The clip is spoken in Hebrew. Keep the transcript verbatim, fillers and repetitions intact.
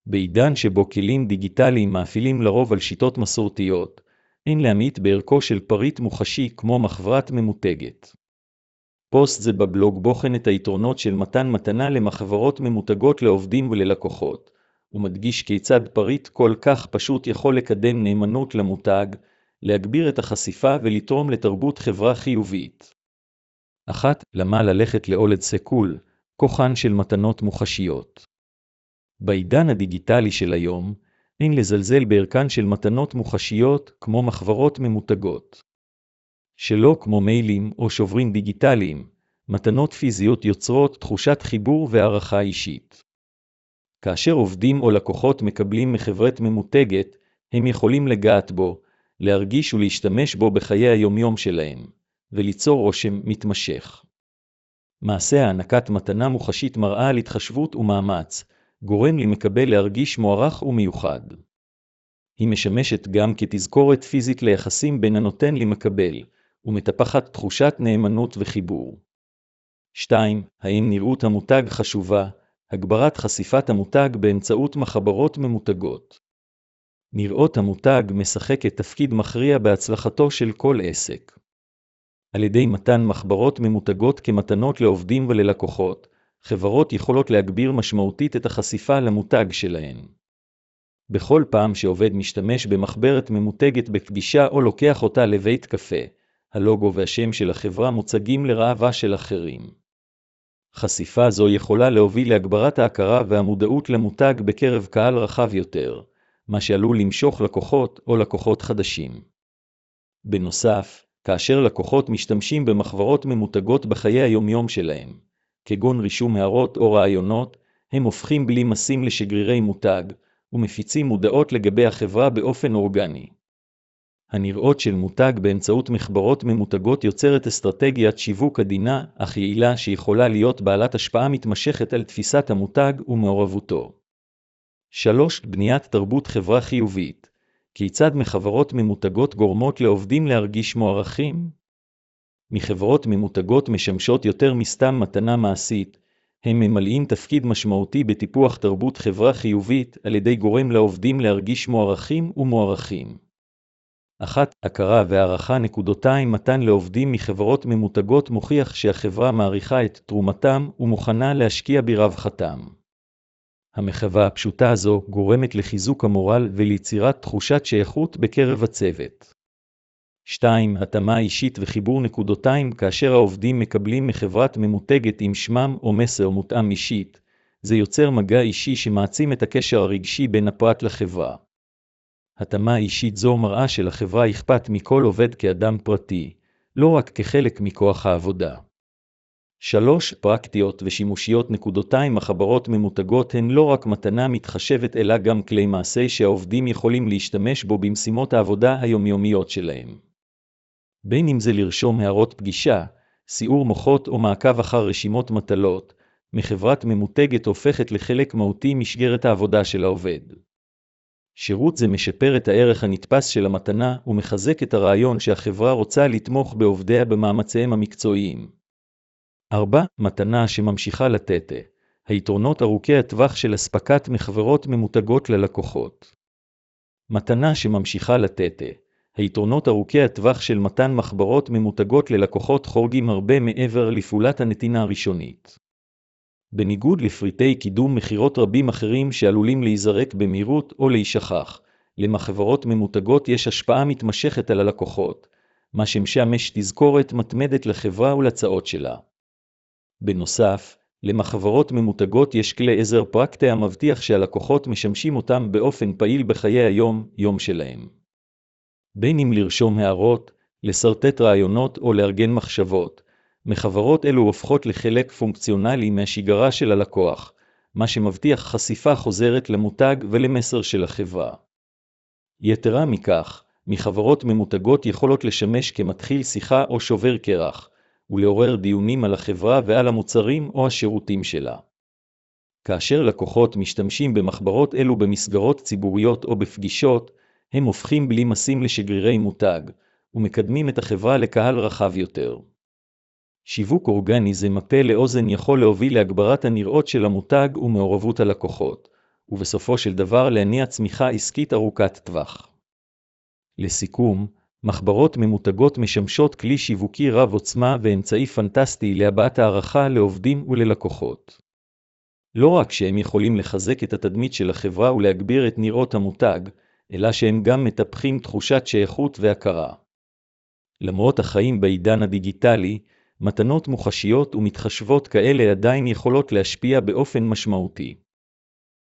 בעידן שבו כלים דיגיטליים מאפילים לרוב על שיטות מסורתיות, אין להמעיט בערכו של פריט מוחשי כמו מחברת ממותגת. פוסט זה בבלוג בוחן את היתרונות של מתן מתנה למחברות ממותגות לעובדים וללקוחות, ומדגיש כיצד פריט כל כך פשוט יכול לקדם נאמנות למותג, להגביר את החשיפה ולתרום לתרבות חברה חיובית. אחת. למה ללכת לאולד סקול, כוחן של מתנות מוחשיות. בעידן הדיגיטלי של היום, אין לזלזל בערכן של מתנות מוחשיות כמו מחברות ממותגות. שלא כמו מיילים או שוברים דיגיטליים, מתנות פיזיות יוצרות תחושת חיבור והערכה אישית. כאשר עובדים או לקוחות מקבלים מחברת ממותגת, הם יכולים לגעת בו, להרגיש ולהשתמש בו בחיי היומיום שלהם, וליצור רושם מתמשך. מעשה הענקת מתנה מוחשית מראה על התחשבות ומאמץ, גורם למקבל להרגיש מוערך ומיוחד. היא משמשת גם כתזכורת פיזית ליחסים בין הנותן למקבל, ומטפחת תחושת נאמנות וחיבור. שתיים. האם נראות המותג חשובה? הגברת חשיפת המותג באמצעות מחברות ממותגות. נראות המותג משחקת תפקיד מכריע בהצלחתו של כל עסק. על ידי מתן מחברות ממותגות כמתנות לעובדים וללקוחות, חברות יכולות להגביר משמעותית את החשיפה למותג שלהן. בכל פעם שעובד משתמש במחברת ממותגת בפגישה או לוקח אותה לבית קפה, הלוגו והשם של החברה מוצגים לראווה של אחרים. חשיפה זו יכולה להוביל להגברת ההכרה והמודעות למותג בקרב קהל רחב יותר, מה שעלול למשוך לקוחות או לקוחות חדשים. בנוסף, כאשר לקוחות משתמשים במחברות ממותגות בחיי היומיום שלהם, כגון רישום הערות או רעיונות, הם הופכים בלי משים לשגרירי מותג, ומפיצים מודעות לגבי החברה באופן אורגני. הנראות של מותג באמצעות מחברות ממותגות יוצרת אסטרטגיית שיווק עדינה, אך יעילה שיכולה להיות בעלת השפעה מתמשכת על תפיסת המותג ומעורבותו. שלוש. בניית תרבות חברה חיובית. כיצד מחברות ממותגות גורמות לעובדים להרגיש מוערכים? מחברות ממותגות משמשות יותר מסתם מתנה מעשית, הם ממלאים תפקיד משמעותי בטיפוח תרבות חברה חיובית על ידי גורם לעובדים להרגיש מוערכים ומוערכים. אחת. הכרה והערכה נקודותיים מתן לעובדים מחברות ממותגות מוכיח שהחברה מעריכה את תרומתם ומוכנה להשקיע ברווחתם. המחווה הפשוטה הזו גורמת לחיזוק המורל וליצירת תחושת שייכות בקרב הצוות. שתיים. התאמה אישית וחיבור נקודותיים כאשר העובדים מקבלים מחברת ממותגת עם שמם או מסר מותאם אישית, זה יוצר מגע אישי שמעצים את הקשר הרגשי בין הפרט לחברה. התאמה אישית זו מראה שלחברה אכפת מכל עובד כאדם פרטי, לא רק כחלק מכוח העבודה. שלוש. פרקטיות ושימושיות נקודותיים מחברות ממותגות הן לא רק מתנה מתחשבת אלא גם כלי מעשה שהעובדים יכולים להשתמש בו במשימות העבודה היומיומיות שלהם. בין אם זה לרשום הערות פגישה, סיעור מוחות או מעקב אחר רשימות מטלות, מחברת ממותגת הופכת לחלק מהותי משגרת העבודה של העובד. שירות זה משפר את הערך הנתפס של המתנה ומחזק את הרעיון שהחברה רוצה לתמוך בעובדיה במאמציהם המקצועיים. ארבע. מתנה שממשיכה לתת. היתרונות ארוכי הטווח של אספקת מחברות ממותגות ללקוחות. מתנה שממשיכה לתת. היתרונות ארוכי הטווח של מתן מחברות ממותגות ללקוחות חורגים הרבה מעבר לפעולת הנתינה הראשונית. בניגוד לפריטי קידום מחירות רבים אחרים שעלולים להיזרק במהירות או להישכח, למחברות ממותגות יש השפעה מתמשכת על הלקוחות, מה שמשמש תזכורת מתמדת לחברה ולצעות שלה. בנוסף, למחברות ממותגות יש כלי עזר פרקטי המבטיח שהלקוחות משמשים אותם באופן פעיל בחיי היום יום שלהם. בין אם לרשום הערות, לסרטט רעיונות או לארגן מחשבות, מחברות אלו הופכות לחלק פונקציונלי מהשגרה של הלקוח, מה שמבטיח חשיפה חוזרת למותג ולמסר של החברה. יתרה מכך, מחברות ממותגות יכולות לשמש כמתחיל שיחה או שובר קרח, ולעורר דיונים על החברה ועל המוצרים או השירותים שלה. כאשר לקוחות משתמשים במחברות אלו במסגרות ציבוריות או בפגישות, הם הופכים בלי משים לשגרירי מותג, ומקדמים את החברה לקהל רחב יותר. שיווק אורגני זה מפה לאוזן יכול להוביל להגברת הנראות של המותג ומעורבות הלקוחות, ובסופו של דבר להניע צמיחה עסקית ארוכת טווח. לסיכום, מחברות ממותגות משמשות כלי שיווקי רב עוצמה ואמצעי פנטסטי להבעת הערכה לעובדים וללקוחות. לא רק שהם יכולים לחזק את התדמית של החברה ולהגביר את נראות המותג, אלא שהם גם מטפחים תחושת שייכות והכרה. למרות החיים בעידן הדיגיטלי, מתנות מוחשיות ומתחשבות כאלה עדיין יכולות להשפיע באופן משמעותי.